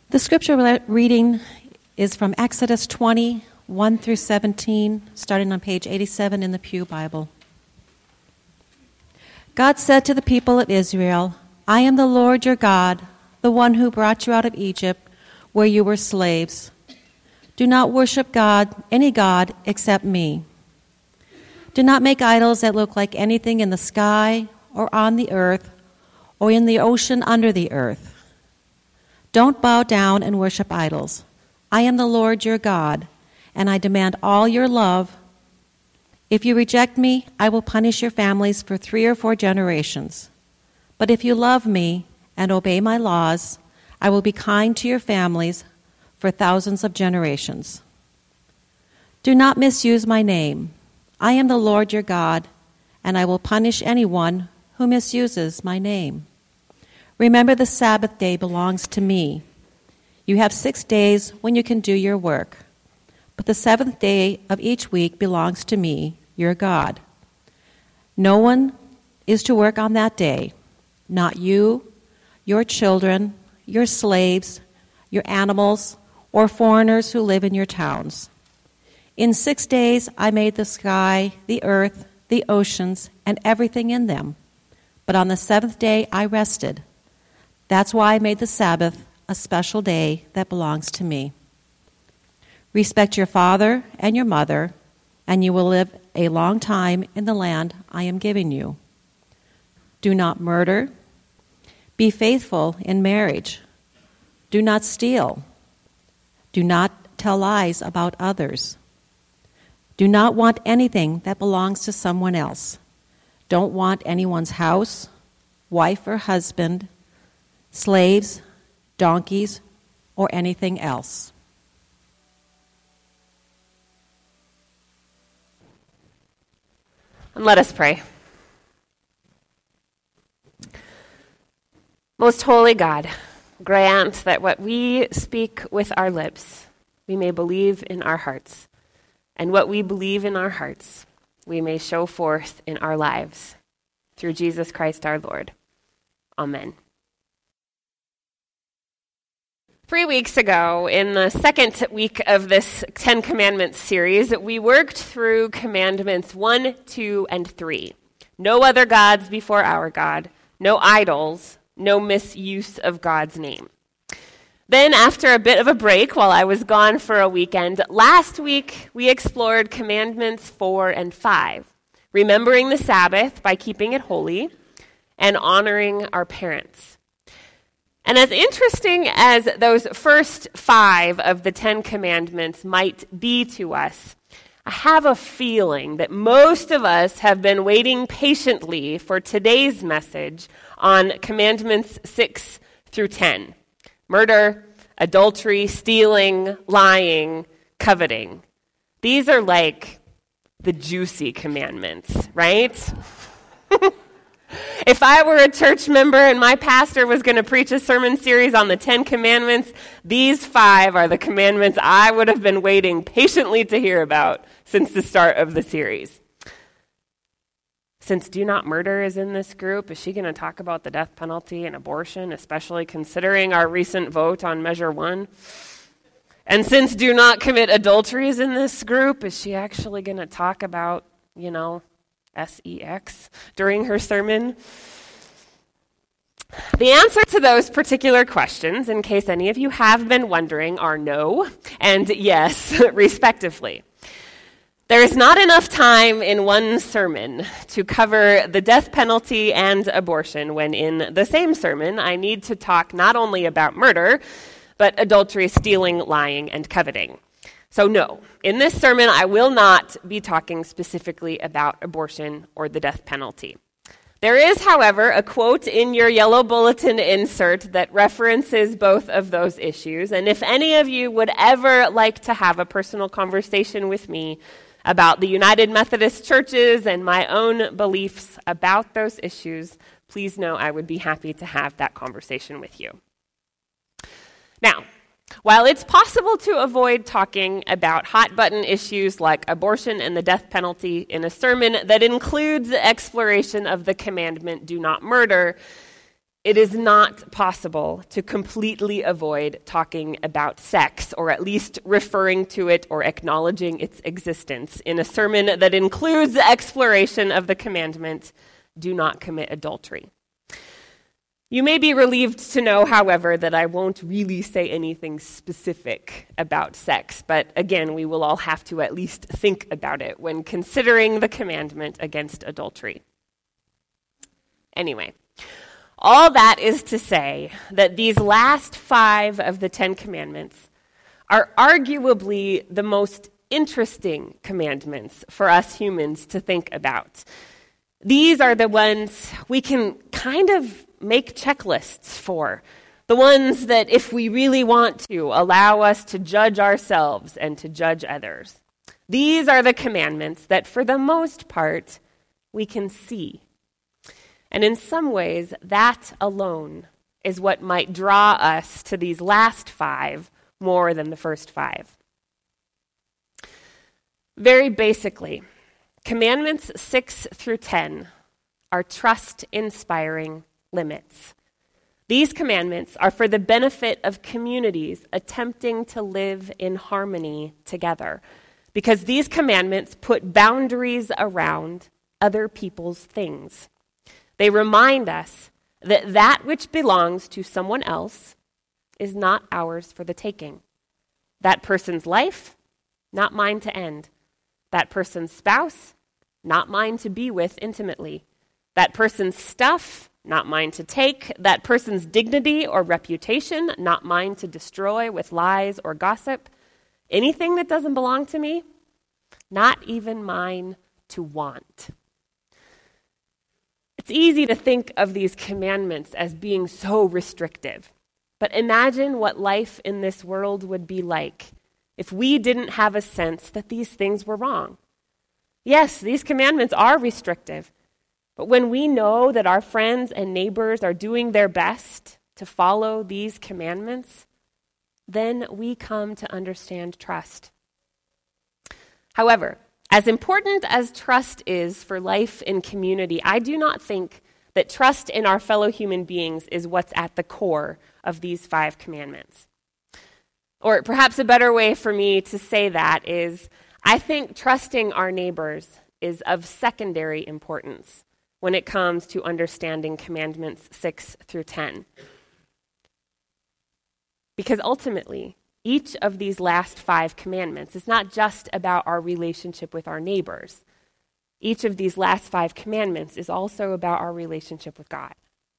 The scripture reading is from Exodus 20, 1 through 17, starting on page 87 in the Pew Bible. God said to the people of Israel, I am the Lord your God, the one who brought you out of Egypt, where you were slaves. Do not worship any God except me. Do not make idols that look like anything in the sky or on the earth or in the ocean under the earth. Don't bow down and worship idols. I am the Lord your God, and I demand all your love. If you reject me, I will punish your families for 3 or 4 generations. But if you love me and obey my laws, I will be kind to your families for thousands of generations. Do not misuse my name. I am the Lord your God, and I will punish anyone who misuses my name. Remember, the Sabbath day belongs to me. You have 6 days when you can do your work, but the 7th day of each week belongs to me, your God. No one is to work on that day, not you, your children, your slaves, your animals, or foreigners who live in your towns. In 6 days I made the sky, the earth, the oceans, and everything in them. But on the 7th day I rested. That's why I made the Sabbath a special day that belongs to me. Respect your father and your mother, and you will live a long time in the land I am giving you. Do not murder. Be faithful in marriage. Do not steal. Do not tell lies about others. Do not want anything that belongs to someone else. Don't want anyone's house, wife or husband, slaves, donkeys, or anything else. And let us pray. Most holy God, grant that what we speak with our lips, we may believe in our hearts, and what we believe in our hearts, we may show forth in our lives. Through Jesus Christ our Lord. Amen. 3 weeks ago, in the second week of this 10 Commandments series, we worked through Commandments 1, 2, and 3. No other gods before our God, no idols, no misuse of God's name. Then, after a bit of a break while I was gone for a weekend, last week we explored Commandments 4 and 5, remembering the Sabbath by keeping it holy, and honoring our parents. And as interesting as those first 5 of the 10 Commandments might be to us, I have a feeling that most of us have been waiting patiently for today's message on Commandments 6 through 10. Murder, adultery, stealing, lying, coveting. These are like the juicy commandments, right? If I were a church member and my pastor was going to preach a sermon series on the 10 Commandments, these 5 are the commandments I would have been waiting patiently to hear about since the start of the series. Since do not murder is in this group, is she going to talk about the death penalty and abortion, especially considering our recent vote on Measure 1? And since do not commit adultery is in this group, is she actually going to talk about, sex during her sermon? The answer to those particular questions, in case any of you have been wondering, are no and yes, respectively. There is not enough time in one sermon to cover the death penalty and abortion when in the same sermon I need to talk not only about murder, but adultery, stealing, lying, and coveting. So no, in this sermon I will not be talking specifically about abortion or the death penalty. There is, however, a quote in your yellow bulletin insert that references both of those issues, and if any of you would ever like to have a personal conversation with me about the United Methodist churches and my own beliefs about those issues, please know I would be happy to have that conversation with you. Now, while it's possible to avoid talking about hot-button issues like abortion and the death penalty in a sermon that includes the exploration of the commandment, do not murder, It is not possible to completely avoid talking about sex, or at least referring to it or acknowledging its existence in a sermon that includes the exploration of the commandment, do not commit adultery. You may be relieved to know, however, that I won't really say anything specific about sex, but again, we will all have to at least think about it when considering the commandment against adultery. Anyway, all that is to say that these last 5 of the 10 commandments are arguably the most interesting commandments for us humans to think about. These are the ones we can kind of make checklists for, the ones that, if we really want to, allow us to judge ourselves and to judge others. These are the commandments that, for the most part, we can see. And in some ways, that alone is what might draw us to these last 5 more than the first 5. Very basically, commandments 6 through 10 are trust-inspiring limits. These commandments are for the benefit of communities attempting to live in harmony together, because these commandments put boundaries around other people's things. They remind us that that which belongs to someone else is not ours for the taking. That person's life, not mine to end. That person's spouse, not mine to be with intimately. That person's stuff, not mine to take. That person's dignity or reputation, not mine to destroy with lies or gossip. Anything that doesn't belong to me, not even mine to want. It's easy to think of these commandments as being so restrictive, but imagine what life in this world would be like if we didn't have a sense that these things were wrong. Yes, these commandments are restrictive, but when we know that our friends and neighbors are doing their best to follow these commandments, then we come to understand trust. However, as important as trust is for life in community, I do not think that trust in our fellow human beings is what's at the core of these 5 commandments. Or perhaps a better way for me to say that is, I think trusting our neighbors is of secondary importance when it comes to understanding commandments 6 through 10. Because ultimately, each of these last 5 commandments is not just about our relationship with our neighbors. Each of these last 5 commandments is also about our relationship with God.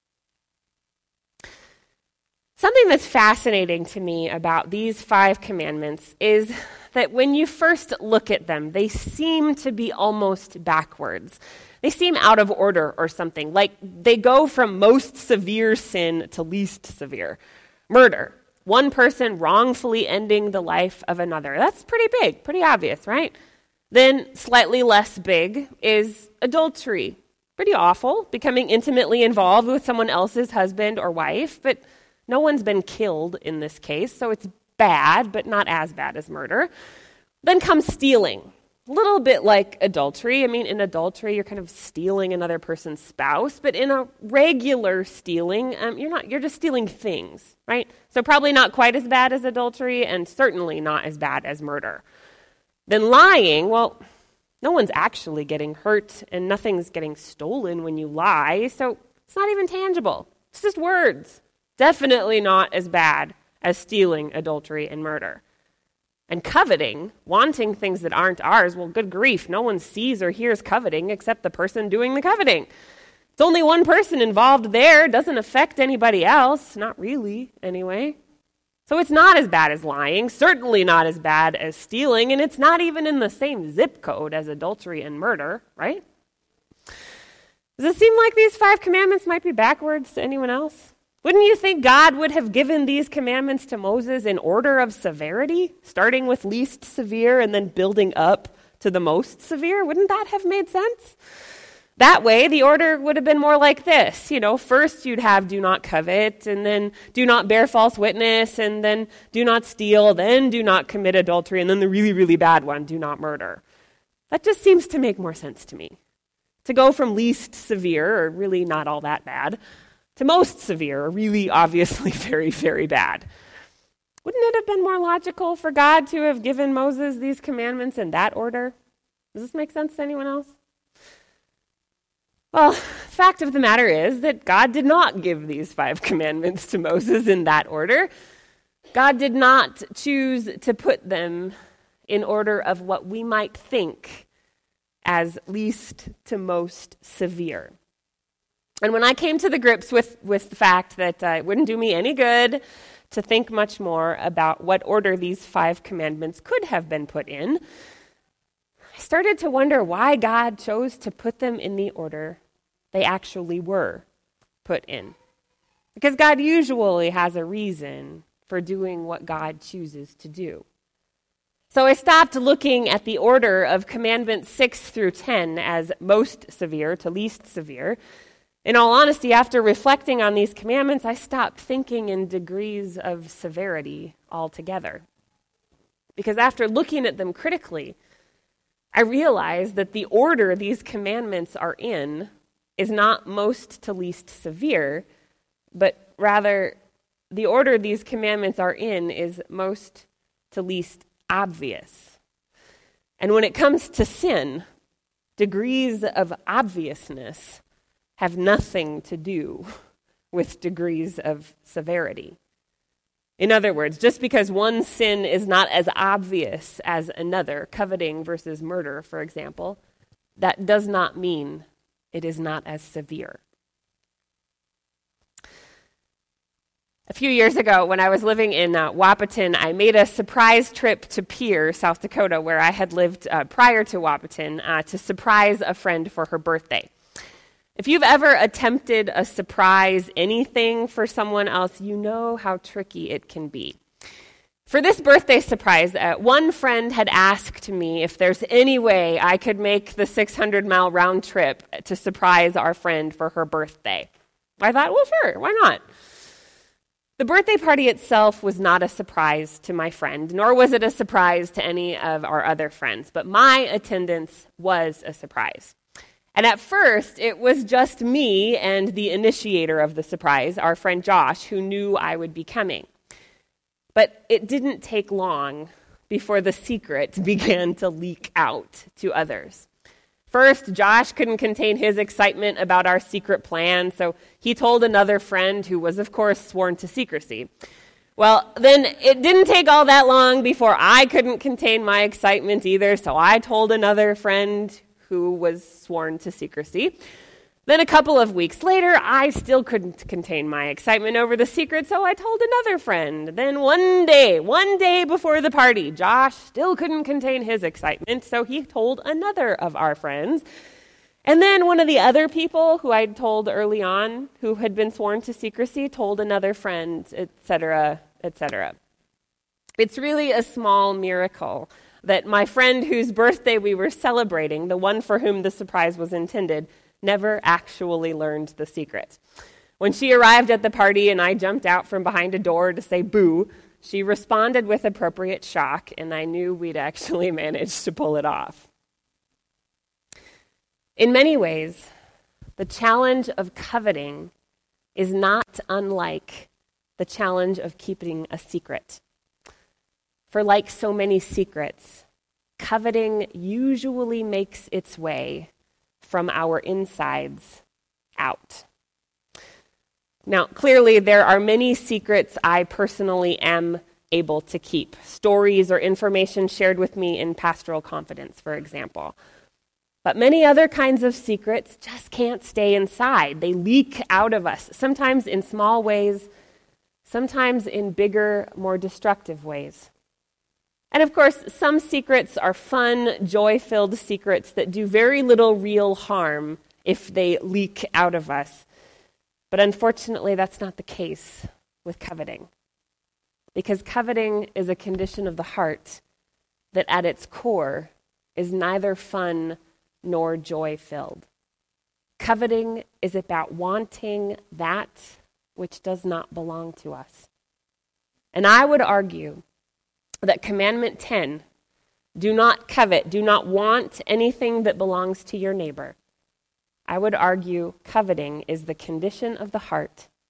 Something that's fascinating to me about these 5 commandments is that when you first look at them, they seem to be almost backwards. They seem out of order or something, like they go from most severe sin to least severe. Murder. One person wrongfully ending the life of another. That's pretty big, pretty obvious, right? Then slightly less big is adultery. Pretty awful, becoming intimately involved with someone else's husband or wife, but no one's been killed in this case, so it's bad, but not as bad as murder. Then comes stealing. A little bit like adultery. I mean, in adultery, you're kind of stealing another person's spouse, but in a regular stealing, you're just stealing things, right? So probably not quite as bad as adultery, and certainly not as bad as murder. Then lying, well, no one's actually getting hurt, and nothing's getting stolen when you lie, so it's not even tangible. It's just words. Definitely not as bad as stealing, adultery, and murder. And coveting, wanting things that aren't ours, well, good grief, no one sees or hears coveting except the person doing the coveting. It's only one person involved there, doesn't affect anybody else, not really, anyway. So it's not as bad as lying, certainly not as bad as stealing, and it's not even in the same zip code as adultery and murder, right? Does it seem like these 5 commandments might be backwards to anyone else? Wouldn't you think God would have given these commandments to Moses in order of severity, starting with least severe and then building up to the most severe? Wouldn't that have made sense? That way, the order would have been more like this. First you'd have do not covet, and then do not bear false witness, and then do not steal, then do not commit adultery, and then the really, really bad one, do not murder. That just seems to make more sense to me. To go from least severe, or really not all that bad, to most severe, or really obviously very, very bad. Wouldn't it have been more logical for God to have given Moses these commandments in that order? Does this make sense to anyone else? Well, fact of the matter is that God did not give these 5 commandments to Moses in that order. God did not choose to put them in order of what we might think as least to most severe. And when I came to the grips with the fact that it wouldn't do me any good to think much more about what order these 5 commandments could have been put in, I started to wonder why God chose to put them in the order they actually were put in. Because God usually has a reason for doing what God chooses to do. So I stopped looking at the order of commandments 6 through 10 as most severe to least severe. In all honesty, after reflecting on these commandments, I stopped thinking in degrees of severity altogether. Because after looking at them critically, I realized that the order these commandments are in is not most to least severe, but rather the order these commandments are in is most to least obvious. And when it comes to sin, degrees of obviousness have nothing to do with degrees of severity. In other words, just because one sin is not as obvious as another, coveting versus murder, for example, that does not mean it is not as severe. A few years ago, when I was living in Wahpeton, I made a surprise trip to Pierre, South Dakota, where I had lived prior to Wahpeton, to surprise a friend for her birthday. If you've ever attempted a surprise anything for someone else, you know how tricky it can be. For this birthday surprise, one friend had asked me if there's any way I could make the 600-mile round trip to surprise our friend for her birthday. I thought, well, sure, why not? The birthday party itself was not a surprise to my friend, nor was it a surprise to any of our other friends, but my attendance was a surprise. And at first, it was just me and the initiator of the surprise, our friend Josh, who knew I would be coming. But it didn't take long before the secret began to leak out to others. First, Josh couldn't contain his excitement about our secret plan, so he told another friend who was, of course, sworn to secrecy. Well, then it didn't take all that long before I couldn't contain my excitement either, so I told another friend who was sworn to secrecy. Then a couple of weeks later, I still couldn't contain my excitement over the secret, so I told another friend. Then one day before the party, Josh still couldn't contain his excitement, so he told another of our friends. And then one of the other people who I'd told early on, who had been sworn to secrecy, told another friend, etc., etc. It's really a small miracle that my friend whose birthday we were celebrating, the one for whom the surprise was intended, never actually learned the secret. When she arrived at the party and I jumped out from behind a door to say boo, she responded with appropriate shock, and I knew we'd actually managed to pull it off. In many ways, the challenge of coveting is not unlike the challenge of keeping a secret. For like so many secrets, coveting usually makes its way from our insides out. Now, clearly, there are many secrets I personally am able to keep. Stories or information shared with me in pastoral confidence, for example. But many other kinds of secrets just can't stay inside. They leak out of us, sometimes in small ways, sometimes in bigger, more destructive ways. And of course, some secrets are fun, joy-filled secrets that do very little real harm if they leak out of us. But unfortunately, that's not the case with coveting. Because coveting is a condition of the heart that at its core is neither fun nor joy-filled. Coveting is about wanting that which does not belong to us. And I would argue that Commandment 10, do not covet, do not want anything that belongs to your neighbor. I would argue coveting is the condition of the heart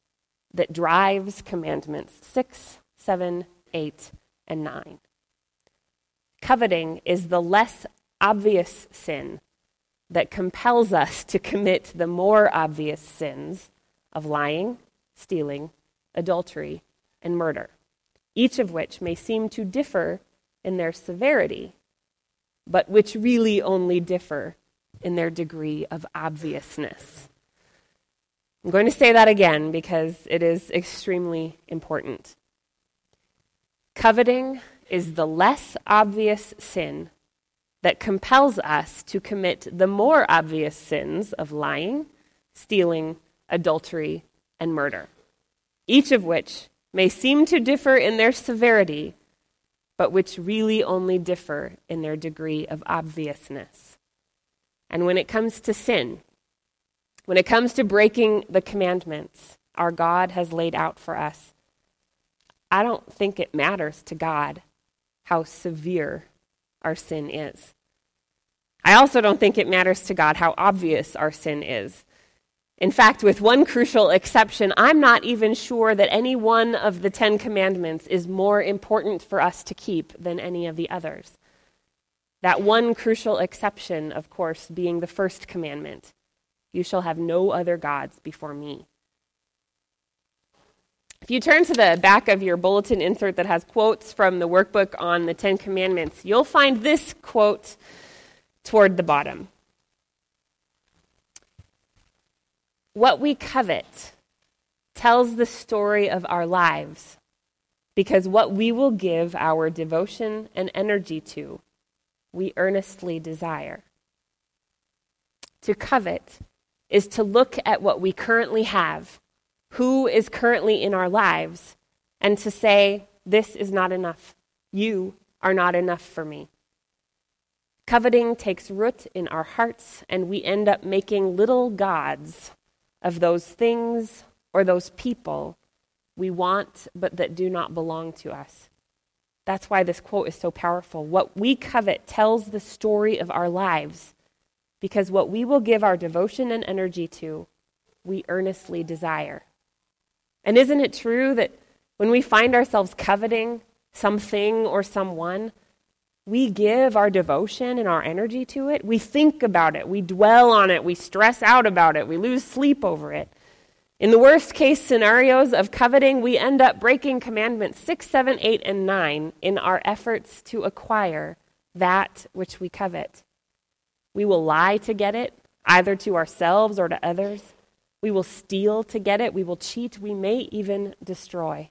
that drives commandments 6, 7, 8, and 9. Coveting is the less obvious sin that compels us to commit the more obvious sins of lying, stealing, adultery, and murder, each of which may seem to differ in their severity, but which really only differ in their degree of obviousness. I'm going to say that again because it is extremely important. Coveting is the less obvious sin that compels us to commit the more obvious sins of lying, stealing, adultery, and murder, each of which may seem to differ in their severity, but which really only differ in their degree of obviousness. And when it comes to sin, when it comes to breaking the commandments our God has laid out for us, I don't think it matters to God how severe our sin is. I also don't think it matters to God how obvious our sin is. In fact, with one crucial exception, I'm not even sure that any one of the 10 commandments is more important for us to keep than any of the others. That one crucial exception, of course, being the first commandment, you shall have no other gods before me. If you turn to the back of your bulletin insert that has quotes from the workbook on the 10 Commandments, you'll find this quote toward the bottom. What we covet tells the story of our lives, because what we will give our devotion and energy to, we earnestly desire. To covet is to look at what we currently have, who is currently in our lives, and to say, this is not enough. You are not enough for me. Coveting takes root in our hearts, and we end up making little gods of those things or those people we want but that do not belong to us. That's why this quote is so powerful. What we covet tells the story of our lives, because what we will give our devotion and energy to, we earnestly desire. And isn't it true that when we find ourselves coveting something or someone, we give our devotion and our energy to it? We think about it, we dwell on it, we stress out about it, we lose sleep over it. In the worst case scenarios of coveting, we end up breaking commandments 6, 7, 8, and 9 in our efforts to acquire that which we covet. We will lie to get it, either to ourselves or to others. We will steal to get it. We will cheat. We may even destroy.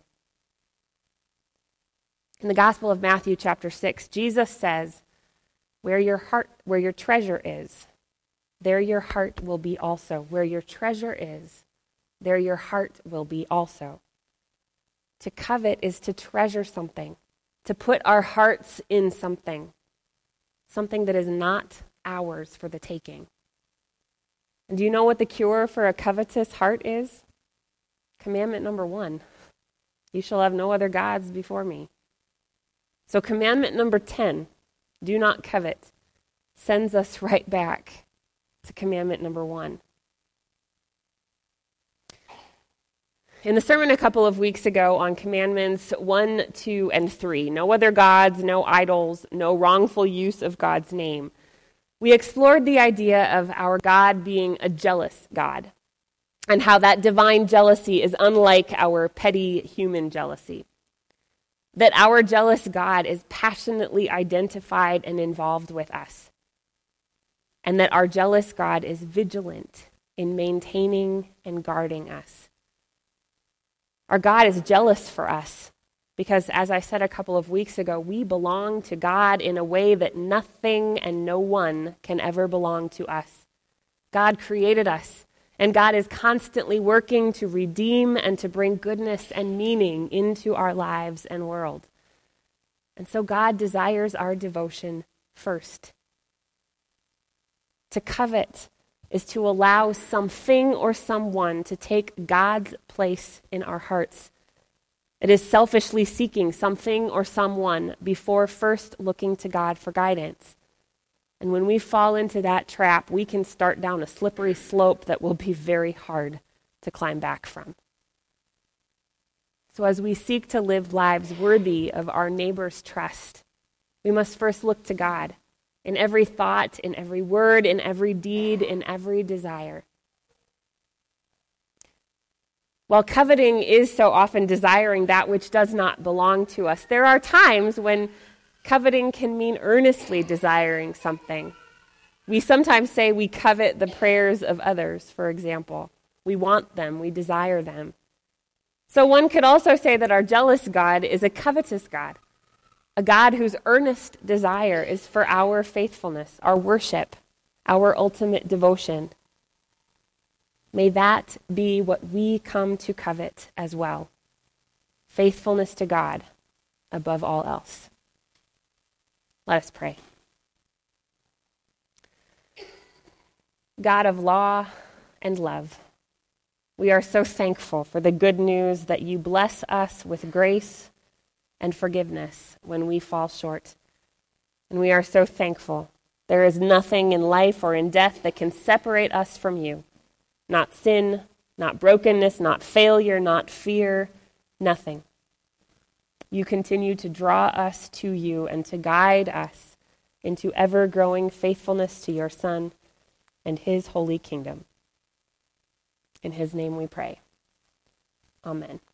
In the Gospel of Matthew chapter 6, Jesus says, where your treasure is, there your heart will be also. Where your treasure is, there your heart will be also. To covet is to treasure something, to put our hearts in something that is not ours for the taking. And do you know what the cure for a covetous heart is? Commandment number 1. You shall have no other gods before me. So commandment number 10, do not covet, sends us right back to commandment number 1. In the sermon a couple of weeks ago on commandments 1, 2, and 3, no other gods, no idols, no wrongful use of God's name, we explored the idea of our God being a jealous God, and how that divine jealousy is unlike our petty human jealousy. That our jealous God is passionately identified and involved with us, and that our jealous God is vigilant in maintaining and guarding us. Our God is jealous for us because, as I said a couple of weeks ago, we belong to God in a way that nothing and no one can ever belong to us. God created us, and God is constantly working to redeem and to bring goodness and meaning into our lives and world. And so God desires our devotion first. To covet is to allow something or someone to take God's place in our hearts. It is selfishly seeking something or someone before first looking to God for guidance. And when we fall into that trap, we can start down a slippery slope that will be very hard to climb back from. So as we seek to live lives worthy of our neighbor's trust, we must first look to God in every thought, in every word, in every deed, in every desire. While coveting is so often desiring that which does not belong to us, there are times when coveting can mean earnestly desiring something. We sometimes say we covet the prayers of others, for example. We want them, we desire them. So one could also say that our jealous God is a covetous God, a God whose earnest desire is for our faithfulness, our worship, our ultimate devotion. May that be what we come to covet as well. Faithfulness to God above all else. Let us pray. God of law and love, we are so thankful for the good news that you bless us with grace and forgiveness when we fall short. And we are so thankful. There is nothing in life or in death that can separate us from you. Not sin, not brokenness, not failure, not fear, nothing. You continue to draw us to you and to guide us into ever-growing faithfulness to your Son and his holy kingdom. In his name we pray. Amen.